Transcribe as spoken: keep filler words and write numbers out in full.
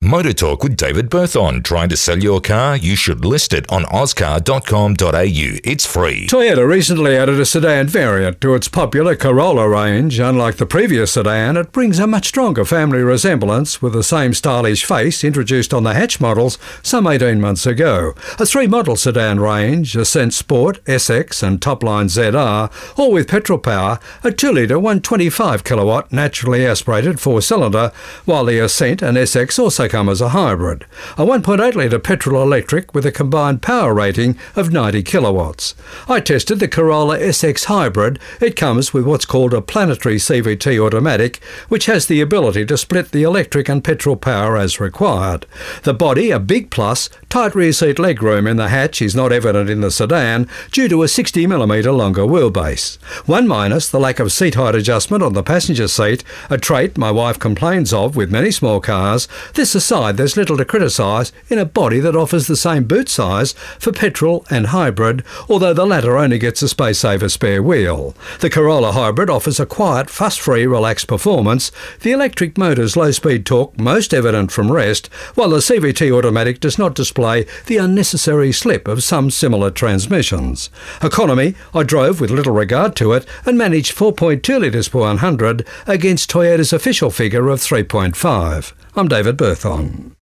Motor Talk with David Berthon. Trying to sell your car? You should list it on auscar dot com dot a u. It's free. Toyota recently added a sedan variant to its popular Corolla range. Unlike the previous sedan, it brings a much stronger family resemblance with the same stylish face introduced on the hatch models some eighteen months ago. A three-model sedan range, Ascent Sport, S X and Topline Z R, all with petrol power, a two litre one hundred twenty-five kilowatt naturally aspirated four-cylinder, while the Ascent and S X also come as a hybrid. A one point eight litre petrol-electric with a combined power rating of ninety kilowatts. I tested the Corolla S X Hybrid. It comes with what's called a planetary C V T automatic, which has the ability to split the electric and petrol power as required. The body, a big plus, tight rear seat legroom in the hatch is not evident in the sedan due to a sixty millimetre longer wheelbase. One minus, the lack of seat height adjustment on the passenger seat, a trait my wife complains of with many small cars. This aside, there's little to criticise in a body that offers the same boot size for petrol and hybrid, although the latter only gets a space-saver spare wheel. The Corolla Hybrid offers a quiet, fuss-free, relaxed performance, the electric motor's low-speed torque most evident from rest, while the C V T automatic does not display the unnecessary slip of some similar transmissions. Economy, I drove with little regard to it and managed four point two litres per one hundred against Toyota's official figure of three point five. I'm David Berthon.